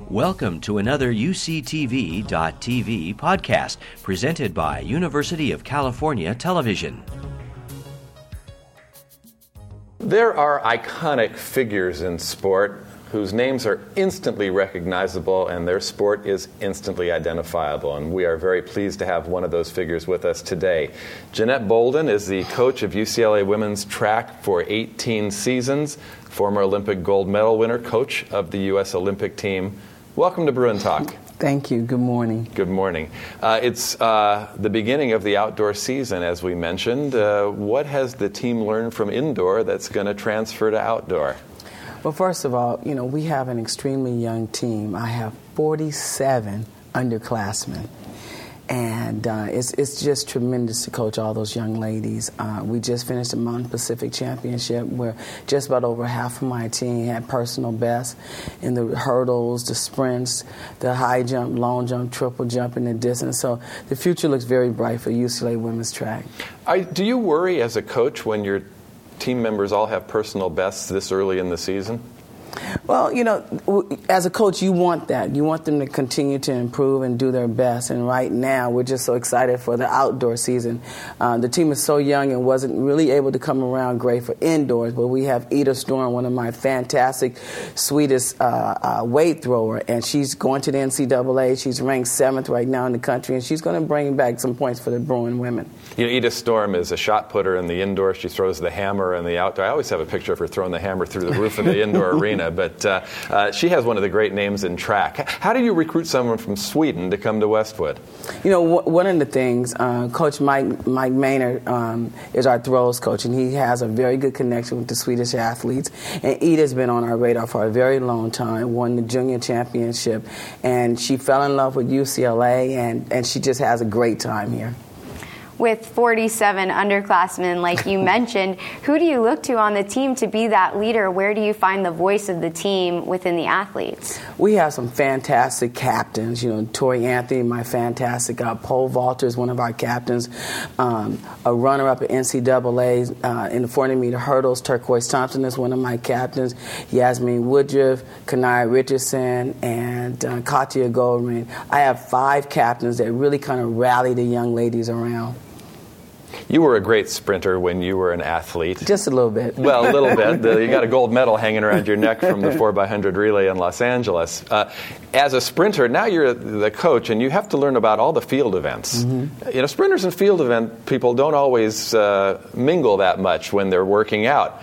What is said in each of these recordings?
Welcome to another UCTV.tv podcast presented by University of California Television. There are iconic figures in sport whose names are instantly recognizable and their sport is instantly identifiable. And we are very pleased to have one of those figures with us today. Jeanette Bolden is the coach of UCLA women's track for 18 seasons, former Olympic gold medal winner, coach of the U.S. Olympic team. Welcome to Bruin Talk. Thank you. Good morning. Good morning. It's the beginning of the outdoor season, as we mentioned. What has the team learned from indoor that's going to transfer to outdoor? Well, first of all, we have an extremely young team. I have 47 underclassmen. And it's just tremendous to coach all those young ladies. We just finished the Mountain Pacific Championship where just about over half of my team had personal bests in the hurdles, the sprints, the high jump, long jump, triple jump, and the distance. So the future looks very bright for UCLA women's track. Do you worry as a coach when your team members all have personal bests this early in the season? Well, as a coach, you want that. You want them to continue to improve and do their best. And right now, we're just so excited for the outdoor season. The team is so young and wasn't really able to come around great for indoors, but we have Ida Storm, one of my fantastic, sweetest weight thrower, and she's going to the NCAA. She's ranked 7th right now in the country, and she's going to bring back some points for the Bruin women. Ida Storm is a shot putter in the indoor. She throws the hammer in the outdoor. I always have a picture of her throwing the hammer through the roof of the indoor arena. But she has one of the great names in track. How do you recruit someone from Sweden to come to Westwood? One of the things, Coach Mike Maynard is our throws coach, and he has a very good connection with the Swedish athletes. And Ida's been on our radar for a very long time, won the junior championship, and she fell in love with UCLA, and she just has a great time here. With 47 underclassmen, like you mentioned, who do you look to on the team to be that leader? Where do you find the voice of the team within the athletes? We have some fantastic captains. Tori Anthony, my fantastic pole vaulter, is one of our captains. A runner-up at NCAA in the 400-meter hurdles, Turquoise Thompson is one of my captains. Yasmin Woodruff, Kanaya Richardson, and Katya Goldring. I have 5 captains that really kind of rally the young ladies around. You were a great sprinter when you were an athlete. Just a little bit. Well, a little bit. You got a gold medal hanging around your neck from the 4x100 relay in Los Angeles. As a sprinter, now you're the coach, and you have to learn about all the field events. Mm-hmm. Sprinters and field event people don't always mingle that much when they're working out.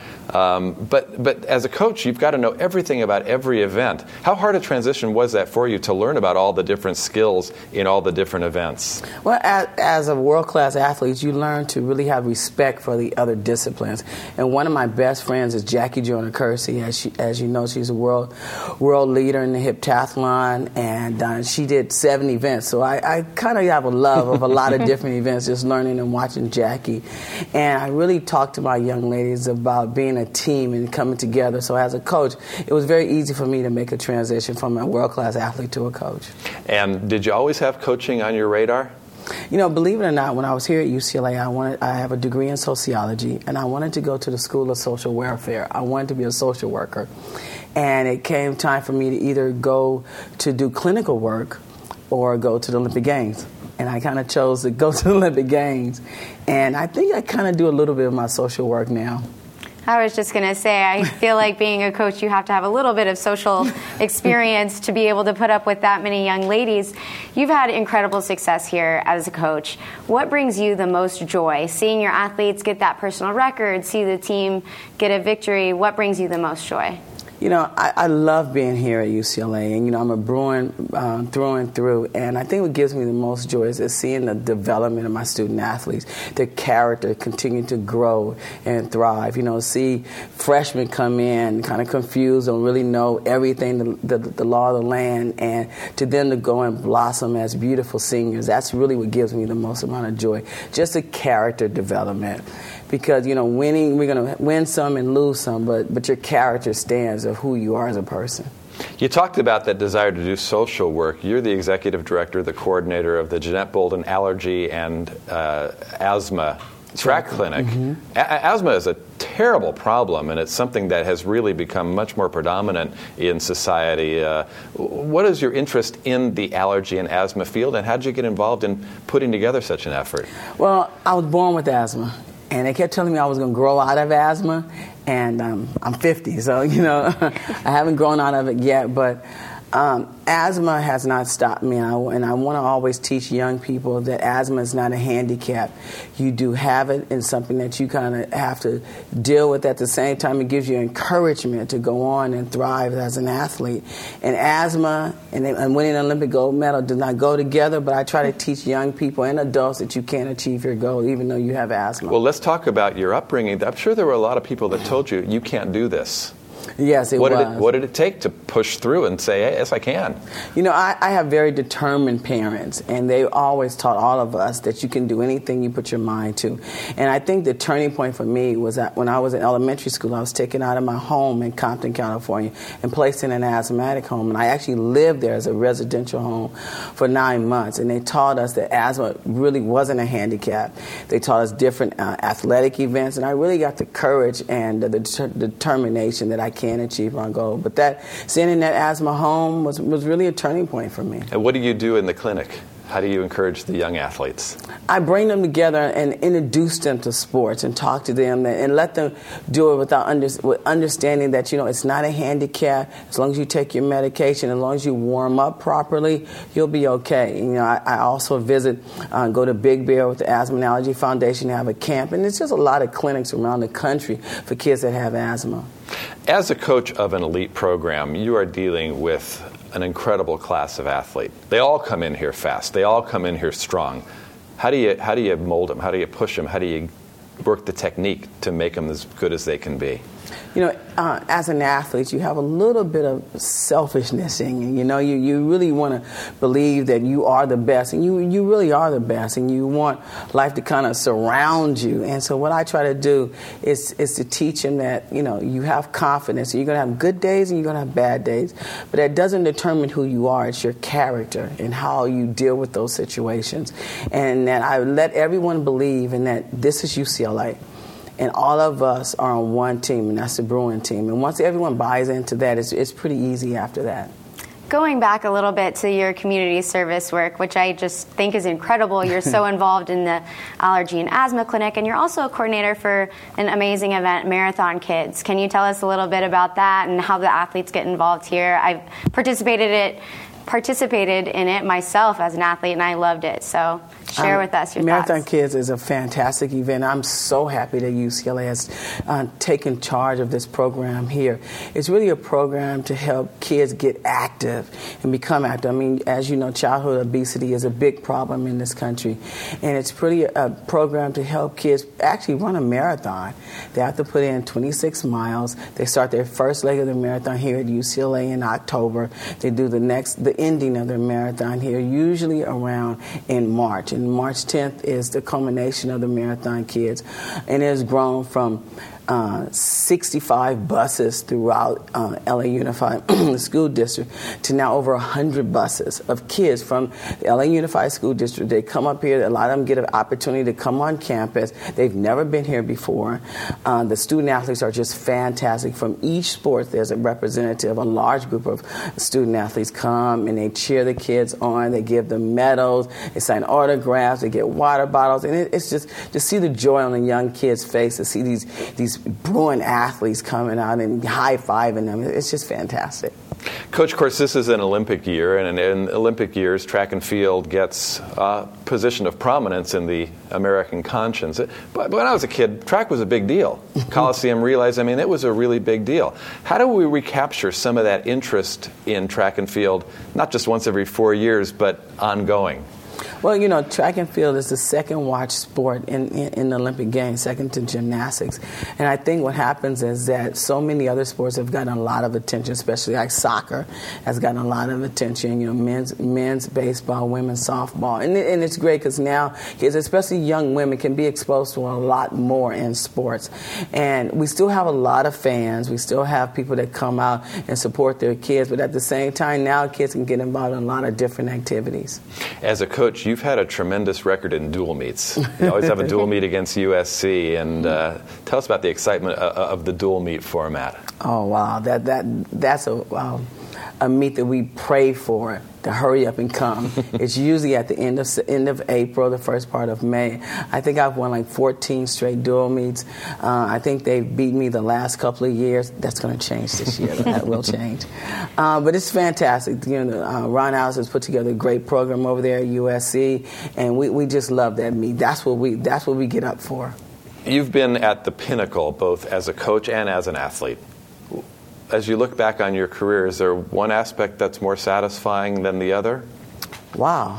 But as a coach, you've got to know everything about every event. How hard a transition was that for you to learn about all the different skills in all the different events? Well, as a world-class athlete, you learn to really have respect for the other disciplines. And one of my best friends is Jackie Joyner Kersey. As you know, she's a world leader in the heptathlon, and she did 7 events. So I kind of have a love of a lot of different events, just learning and watching Jackie. And I really talk to my young ladies about being a team and coming together. So as a coach, it was very easy for me to make a transition from a world-class athlete to a coach. And did you always have coaching on your radar? Believe it or not, when I was here at UCLA, I have a degree in sociology, and I wanted to go to the School of Social Welfare. I wanted to be a social worker. And it came time for me to either go to do clinical work or go to the Olympic Games. And I kind of chose to go to the Olympic Games. And I think I kind of do a little bit of my social work now. I was just going to say, I feel like being a coach, you have to have a little bit of social experience to be able to put up with that many young ladies. You've had incredible success here as a coach. What brings you the most joy? Seeing your athletes get that personal record, see the team get a victory, what brings you the most joy? I love being here at UCLA, and, I'm a Bruin through and through, and I think what gives me the most joy is seeing the development of my student athletes, their character continue to grow and thrive. See freshmen come in kind of confused, don't really know everything, the law of the land, and to them to go and blossom as beautiful seniors, that's really what gives me the most amount of joy, just the character development. Because, winning, we're going to win some and lose some, but your character stands of who you are as a person. You talked about that desire to do social work. You're the executive director, the coordinator of the Jeanette Bolden Allergy and Asthma track clinic. Asthma is a terrible problem, and it's something that has really become much more predominant in society. What is your interest in the allergy and asthma field, and how did you get involved in putting together such an effort? Well, I was born with asthma, and they kept telling me I was going to grow out of asthma, and I'm 50, so, I haven't grown out of it yet, but asthma has not stopped me, and I want to always teach young people that asthma is not a handicap. You do have it, and something that you kind of have to deal with. At the same time, it gives you encouragement to go on and thrive as an athlete. And asthma and winning an Olympic gold medal do not go together, but I try to teach young people and adults that you can achieve your goal even though you have asthma. Well, let's talk about your upbringing. I'm sure there were a lot of people that told you, you can't do this. Yes, it was. What did it take to push through and say, hey, yes, I can? I have very determined parents, and they always taught all of us that you can do anything you put your mind to. And I think the turning point for me was that when I was in elementary school, I was taken out of my home in Compton, California, and placed in an asthmatic home. And I actually lived there as a residential home for 9 months. And they taught us that asthma really wasn't a handicap. They taught us different athletic events, and I really got the courage and the determination that I can achieve my goal. But that sending that asthma home was really a turning point for me. And what do you do in the clinic? How do you encourage the young athletes? I bring them together and introduce them to sports and talk to them and let them do it with understanding that, it's not a handicap. As long as you take your medication, as long as you warm up properly, you'll be okay. I also go to Big Bear with the Asthma and Allergy Foundation to have a camp, and it's just a lot of clinics around the country for kids that have asthma. As a coach of an elite program, you are dealing with an incredible class of athlete. They all come in here fast. They all come in here strong. How do you mold them? How do you push them? How do you work the technique to make them as good as they can be? As an athlete, you have a little bit of selfishness in you. You really want to believe that you are the best, and you really are the best, and you want life to kind of surround you. And so what I try to do is to teach them that, you have confidence. You're going to have good days and you're going to have bad days, but that doesn't determine who you are. It's your character and how you deal with those situations. And that I let everyone believe in that this is UCLA. And all of us are on one team, and that's the Bruin team. And once everyone buys into that, it's pretty easy after that. Going back a little bit to your community service work, which I just think is incredible. You're so involved in the allergy and asthma clinic, and you're also a coordinator for an amazing event, Marathon Kids. Can you tell us a little bit about that and how the athletes get involved here? I've participated in it myself as an athlete, and I loved it. So share with us your Marathon thoughts. Kids is a fantastic event. I'm so happy that UCLA has taken charge of this program here. It's really a program to help kids get active and become active. I mean, as you know, childhood obesity is a big problem in this country, and it's pretty a program to help kids actually run a marathon. They have to put in 26 miles. They start their first leg of the marathon here at UCLA in October. They do the ending of their marathon here, usually around in March. And March 10th is the culmination of the Marathon Kids. And it has grown from 65 buses throughout LA Unified School District to now over 100 buses of kids from the LA Unified School District. They come up here. A lot of them get an opportunity to come on campus. They've never been here before. The student athletes are just fantastic. From each sport, there's a representative, a large group of student athletes come and they cheer the kids on. They give them medals. They sign autographs. They get water bottles. And it's just to see the joy on the young kids' face, to see these Bruin athletes coming out and high-fiving them. It's just fantastic. Coach, of course, this is an Olympic year, and in Olympic years, track and field gets a position of prominence in the American conscience. But when I was a kid, track was a big deal. Coliseum realized, it was a really big deal. How do we recapture some of that interest in track and field, not just once every 4 years, but ongoing? Well, track and field is the second watch sport in the Olympic Games, second to gymnastics. And I think what happens is that so many other sports have gotten a lot of attention, especially like soccer has gotten a lot of attention, men's baseball, women's softball. And it's great because now kids, especially young women, can be exposed to a lot more in sports. And we still have a lot of fans. We still have people that come out and support their kids. But at the same time, now kids can get involved in a lot of different activities. As a coach, you've had a tremendous record in dual meets. You always have a dual meet against USC, and tell us about the excitement of the dual meet format. Oh wow, that's a meet that we pray for to hurry up and come. It's usually at the end of April, the first part of May. I think I've won like 14 straight dual meets. I think they've beat me the last couple of years. That's going to change this year. That will change. But it's fantastic. You know, Ron Allis has put together a great program over there at USC, and we just love that meet. That's what we get up for. You've been at the pinnacle both as a coach and as an athlete. As you look back on your career, is there one aspect that's more satisfying than the other? Wow.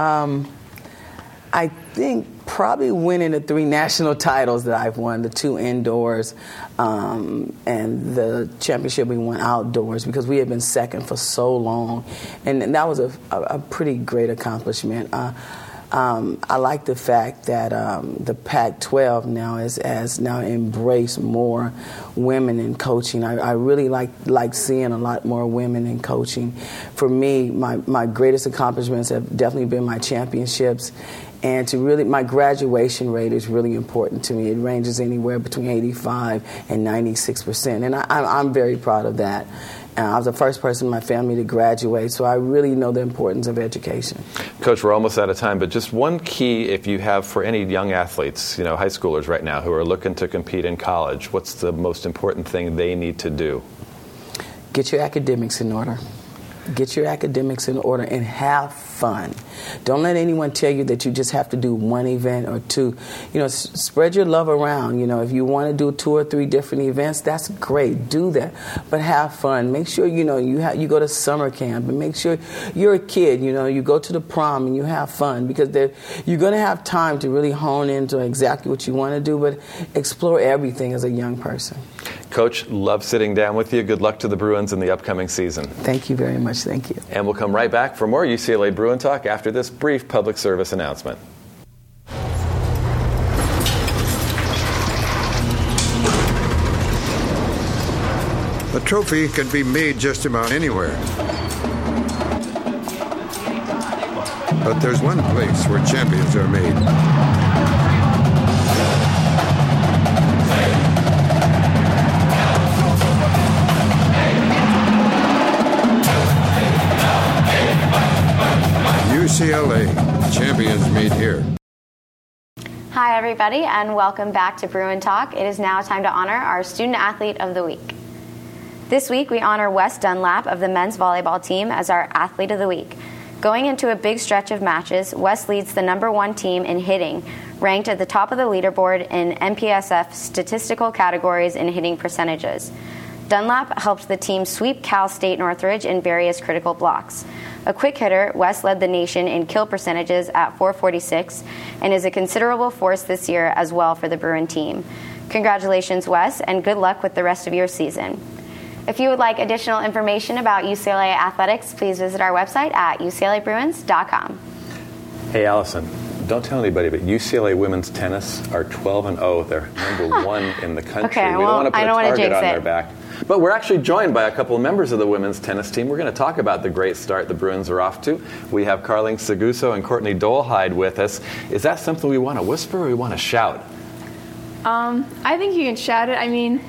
I think probably winning the 3 national titles that I've won, the 2 indoors and the championship we won outdoors, because we had been second for so long. And that was a pretty great accomplishment. I like the fact that the Pac-12 now has now embraced more women in coaching. I really like seeing a lot more women in coaching. For me, my greatest accomplishments have definitely been my championships. And my graduation rate is really important to me. It ranges anywhere between 85 and 96%. And I'm very proud of that. I was the first person in my family to graduate, so I really know the importance of education. Coach, we're almost out of time, but just one key if you have for any young athletes, high schoolers right now who are looking to compete in college, what's the most important thing they need to do? Get your academics in order. Get your academics in order and have fun. Don't let anyone tell you that you just have to do one event or 2. Spread your love around. If you want to do 2 or 3 different events, that's great. Do that. But have fun. Make sure, you go to summer camp, and make sure you're a kid. You go to the prom and you have fun, because you're going to have time to really hone into exactly what you want to do, but explore everything as a young person. Coach, love sitting down with you. Good luck to the Bruins in the upcoming season. Thank you very much. Thank you. And we'll come right back for more UCLA Bruin Talk after this brief public service announcement. A trophy can be made just about anywhere. But there's one place where champions are made. UCLA, champions meet here. Hi, everybody, and welcome back to Bruin Talk. It is now time to honor our Student Athlete of the Week. This week, we honor Wes Dunlap of the men's volleyball team as our Athlete of the Week. Going into a big stretch of matches, Wes leads the #1 team in hitting, ranked at the top of the leaderboard in MPSF statistical categories in hitting percentages. Dunlap helped the team sweep Cal State Northridge in various critical blocks. A quick hitter, Wes led the nation in kill percentages at .446 and is a considerable force this year as well for the Bruin team. Congratulations, Wes, and good luck with the rest of your season. If you would like additional information about UCLA athletics, please visit our website at uclabruins.com. Hey, Allison, don't tell anybody, but UCLA women's tennis are 12-0. They're #1 in the country. Okay, we don't want to put a target on it. their back. But we're actually joined by a couple of members of the women's tennis team. We're going to talk about the great start the Bruins are off to. We have Carling Seguso and Courtney Dolehide with us. Is that something we want to whisper or we want to shout? I think you can shout it. I mean,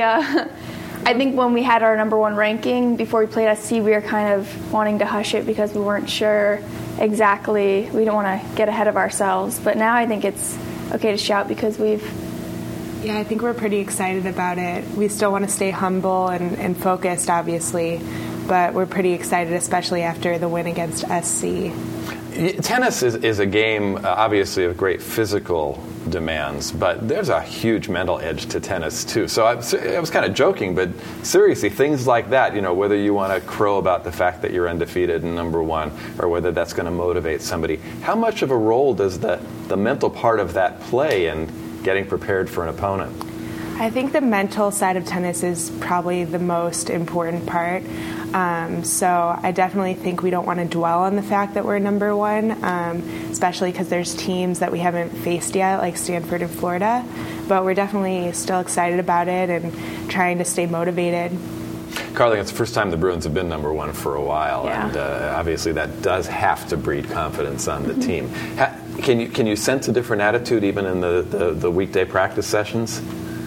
I think when we had our #1 ranking before we played SC, we were kind of wanting to hush it because we weren't sure exactly. We don't want to get ahead of ourselves. But now I think it's okay to shout because Yeah, I think we're pretty excited about it. We still want to stay humble and focused, obviously, but we're pretty excited, especially after the win against SC. Tennis is a game, obviously, of great physical demands, but there's a huge mental edge to tennis, too. So I was kind of joking, but seriously, things like that, whether you want to crow about the fact that you're undefeated and #1 or whether that's going to motivate somebody, how much of a role does the mental part of that play in getting prepared for an opponent? I think the mental side of tennis is probably the most important part. So I definitely think we don't want to dwell on the fact that we're #1, especially because there's teams that we haven't faced yet, like Stanford and Florida. But we're definitely still excited about it and trying to stay motivated. Carly, it's the first time the Bruins have been number one for a while, Yeah. and obviously that does have to breed confidence on the team. Can you sense a different attitude even in the weekday practice sessions?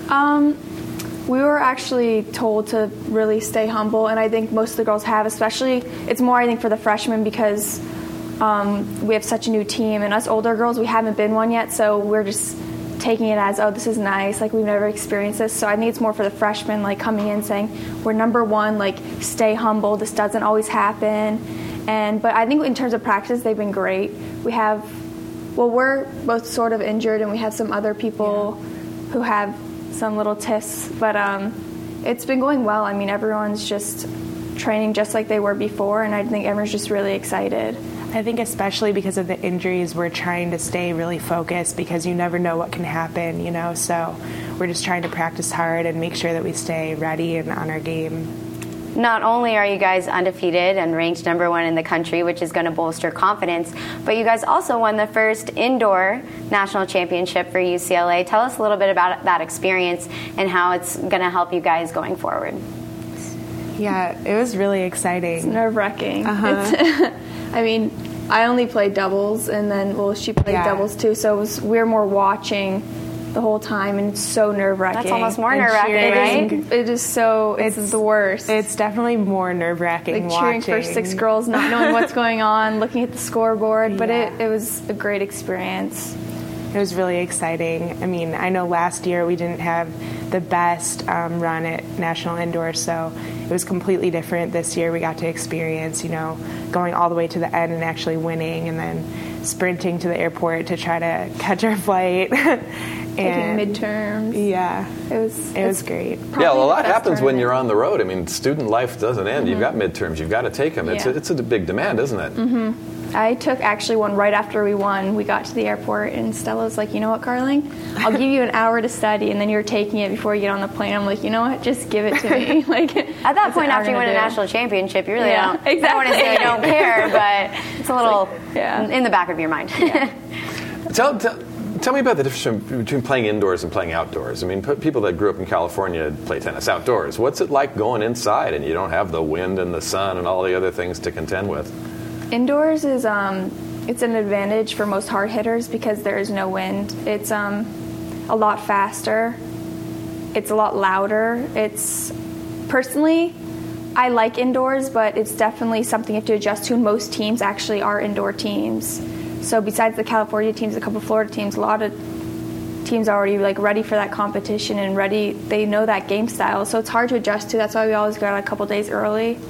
We were actually told to really stay humble, and I think most of the girls have, especially, it's more, I think, for the freshmen because we have such a new team, and us older girls, we haven't been one yet, so we're just taking it as, oh, this is nice, like we've never experienced this. So I think it's more for the freshmen, like coming in saying, we're number one, like stay humble, this doesn't always happen. But I think in terms of practice, they've been great. We're both sort of injured, and we have some other people who have some little tiffs, but it's been going well. I mean, everyone's just training just like they were before, and I think everyone's just really excited. I think especially because of the injuries, we're trying to stay really focused because you never know what can happen, you know, so we're just trying to practice hard and make sure that we stay ready and on our game. Not only are you guys undefeated and ranked number one in the country, which is going to bolster confidence, but you guys also won the first indoor national championship for UCLA. Tell us a little bit about that experience and how it's going to help you guys going forward. Yeah, it was really exciting. It's nerve-wracking. I mean, I only played doubles, and then, she played doubles too, so we're more watching the whole time, and it's so nerve-wracking. That's almost more nerve-wracking, right? It is so, it's the worst. It's definitely more nerve-wracking cheering watching. for 6 girls, not knowing what's going on, looking at the scoreboard, but it was a great experience. It was really exciting. I mean, I know last year we didn't have the best run at National Indoor, so it was completely different. This year we got to experience, you know, going all the way to the end and actually winning, and then sprinting to the airport to try to catch our flight. Taking midterms. Yeah. It was great. Yeah, well, a lot happens when you're on the road. I mean, student life doesn't end. You've got midterms. You've got to take them. It's a big demand, isn't it? Mm-hmm. I took actually one right after we won. We got to the airport, and Stella was like, you know what, Carling? I'll give you an hour to study, and then you're taking it before you get on the plane. I'm like, you know what? Just give it to me. Like, at that point, after you win a national championship, you really don't. Exactly. I don't want to say you don't care, but it's a little in the back of your mind. Tell me about the difference between playing indoors and playing outdoors. I mean, people that grew up in California play tennis outdoors. What's it like going inside and you don't have the wind and the sun and all the other things to contend with? Indoors is it's an advantage for most hard hitters because there is no wind. It's a lot faster. It's a lot louder. Personally, I like indoors, but it's definitely something you have to adjust to. And most teams actually are indoor teams. So besides the California teams, a couple Florida teams, a lot of teams are already like ready for that competition and ready. They know that game style, so it's hard to adjust to. That's why we always go out a couple days early.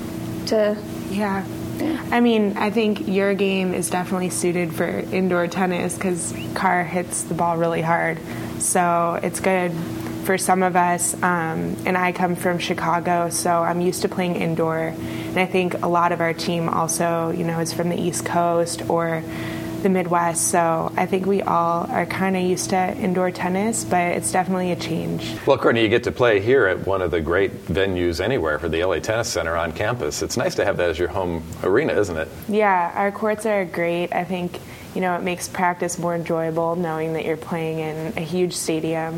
Yeah. I mean, I think your game is definitely suited for indoor tennis because Carr hits the ball really hard. So it's good for some of us. And I come from Chicago, so I'm used to playing indoor. And I think a lot of our team also, you know, is from the East Coast or the Midwest. So I think we all are kind of used to indoor tennis, but it's definitely a change. Well, Courtney, you get to play here at one of the great venues anywhere for the LA Tennis Center on campus. It's nice to have that as your home arena, isn't it? Yeah, our courts are great. I think, you know, it makes practice more enjoyable knowing that you're playing in a huge stadium.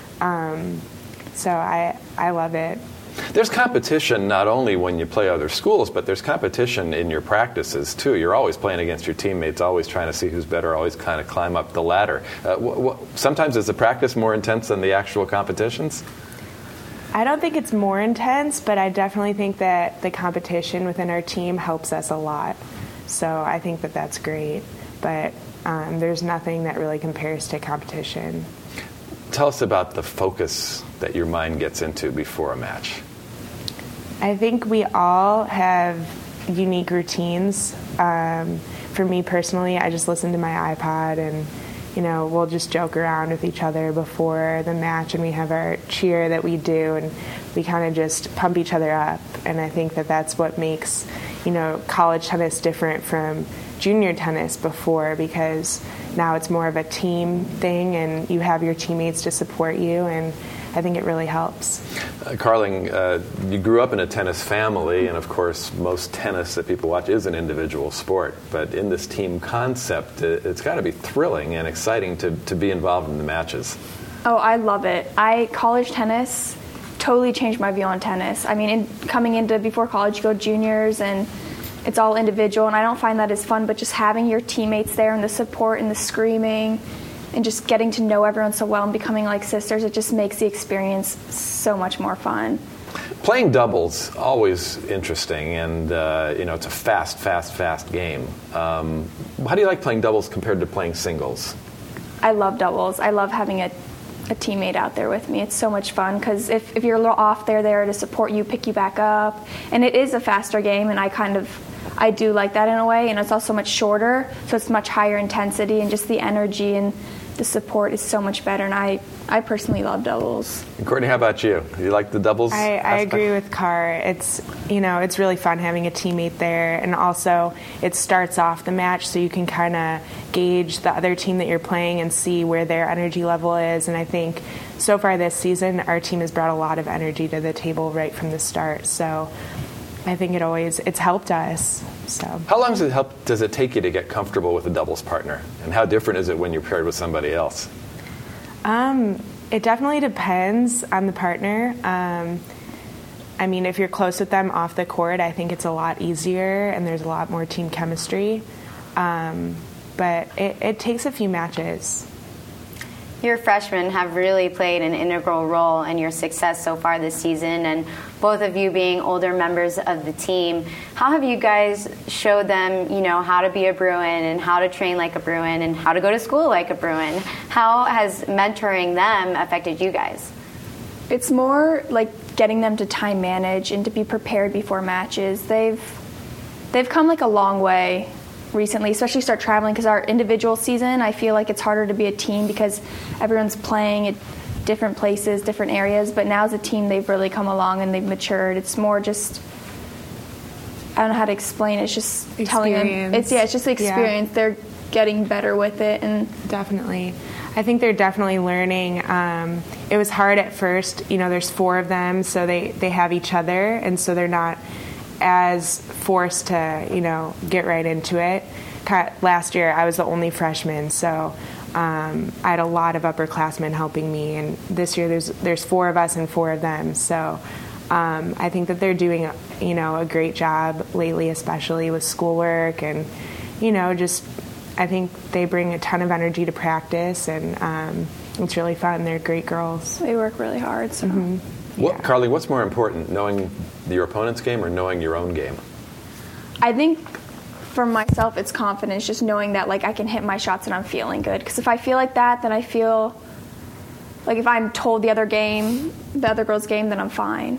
So I love it. There's competition not only when you play other schools, but there's competition in your practices, too. You're always playing against your teammates, always trying to see who's better, always kind of climb up the ladder. Sometimes is the practice more intense than the actual competitions? I don't think it's more intense, but I definitely think that the competition within our team helps us a lot. So I think that that's great. But there's nothing that really compares to competition. Tell us about the focus that your mind gets into before a match. I think we all have unique routines. For me personally, I just listen to my iPod and, you know, we'll just joke around with each other before the match, and we have our cheer that we do, and we kind of just pump each other up. And I think that that's what makes, you know, college tennis different from junior tennis before, because now it's more of a team thing and you have your teammates to support you, and I think it really helps. Carling, you grew up in a tennis family, and of course most tennis that people watch is an individual sport, but in this team concept, it's got to be thrilling and exciting to be involved in the matches. Oh, I love it. College tennis totally changed my view on tennis. I mean, coming into before college, you go juniors and it's all individual, and I don't find that as fun, but just having your teammates there and the support and the screaming and just getting to know everyone so well and becoming like sisters, it just makes the experience so much more fun. Playing doubles, always interesting, and it's a fast game. How do you like playing doubles compared to playing singles? I love doubles. I love having a teammate out there with me. It's so much fun because if you're a little off, they're there to support you, pick you back up, and it is a faster game, and I do like that in a way, and it's also much shorter, so it's much higher intensity, and just the energy and the support is so much better, and I personally love doubles. And Courtney, how about you? You like the doubles? I agree with Car. It's really fun having a teammate there, and also it starts off the match so you can kind of gauge the other team that you're playing and see where their energy level is, and I think so far this season our team has brought a lot of energy to the table right from the start, so I think it's helped us. So. How long does it take you to get comfortable with a doubles partner? And how different is it when you're paired with somebody else? It definitely depends on the partner. I mean, if you're close with them off the court, I think it's a lot easier and there's a lot more team chemistry. But it takes a few matches. Your freshmen have really played an integral role in your success so far this season, and both of you being older members of the team, how have you guys showed them, how to be a Bruin and how to train like a Bruin and how to go to school like a Bruin? How has mentoring them affected you guys? It's more like getting them to time manage and to be prepared before matches. They've come like a long way recently, especially start traveling, because our individual season, I feel like it's harder to be a team because everyone's playing at different places, different areas, but now as a team they've really come along and they've matured. It's more just, I don't know how to explain it, it's just experience. Telling them, it's just the experience. Yeah. They're getting better with it. And definitely. I think they're definitely learning. It was hard at first, there's 4 of them, so they have each other, and so they're not as forced to, get right into it. Last year, I was the only freshman, so I had a lot of upperclassmen helping me, and this year there's 4 of us and 4 of them. So I think that they're doing, a great job lately, especially with schoolwork, and I think they bring a ton of energy to practice, and it's really fun. They're great girls. They work really hard. So. Yeah. Carly, what's more important, knowing your opponent's game or knowing your own game? I think for myself, it's confidence, just knowing that I can hit my shots and I'm feeling good. Because if I feel like that, then I feel like if I'm told the other girl's game, then I'm fine.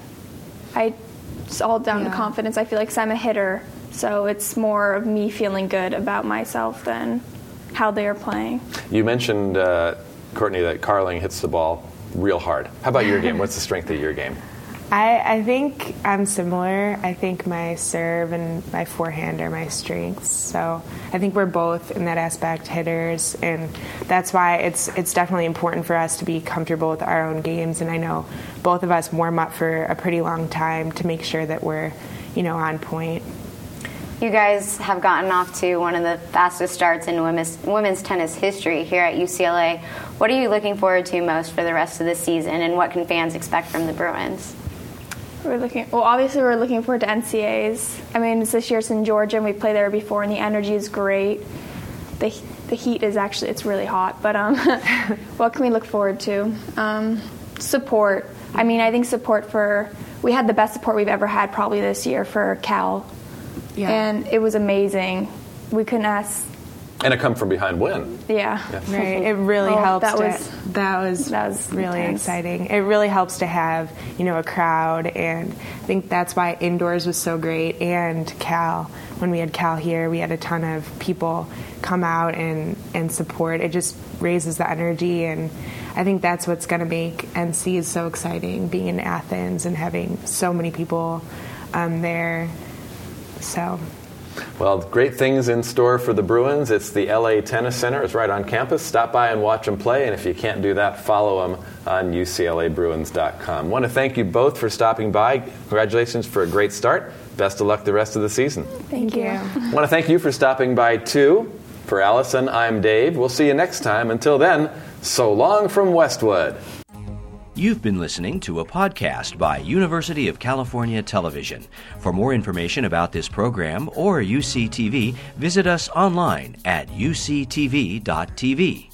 It's all down to confidence. I feel like 'cause I'm a hitter, so it's more of me feeling good about myself than how they are playing. You mentioned, Courtney, that Carling hits the ball real hard. How about your game? What's the strength of your game? I think I'm similar. I think my serve and my forehand are my strengths. So I think we're both in that aspect hitters, and that's why it's definitely important for us to be comfortable with our own games. And I know both of us warm up for a pretty long time to make sure that we're, on point. You guys have gotten off to one of the fastest starts in women's tennis history here at UCLA. What are you looking forward to most for the rest of the season, and what can fans expect from the Bruins? Obviously we're looking forward to NCAAs. I mean, this year it's in Georgia, and we played there before, and the energy is great. The heat is it's really hot, but what can we look forward to? Support. I mean, I think we had the best support we've ever had probably this year for Cal. Yeah. And it was amazing. We couldn't ask. And a come-from-behind win. Yeah. Right. It really helps. That was really intense. Exciting. It really helps to have, a crowd, and I think that's why indoors was so great. And Cal, when we had Cal here, we had a ton of people come out and support. It just raises the energy, and I think that's what's going to make NC so exciting, being in Athens and having so many people there. So. Well, great things in store for the Bruins. It's the LA Tennis Center. It's right on campus. Stop by and watch them play. And if you can't do that, follow them on UCLABruins.com. I want to thank you both for stopping by. Congratulations for a great start. Best of luck the rest of the season. Thank you. I want to thank you for stopping by, too. For Allison, I'm Dave. We'll see you next time. Until then, so long from Westwood. You've been listening to a podcast by University of California Television. For more information about this program or UCTV, visit us online at uctv.tv.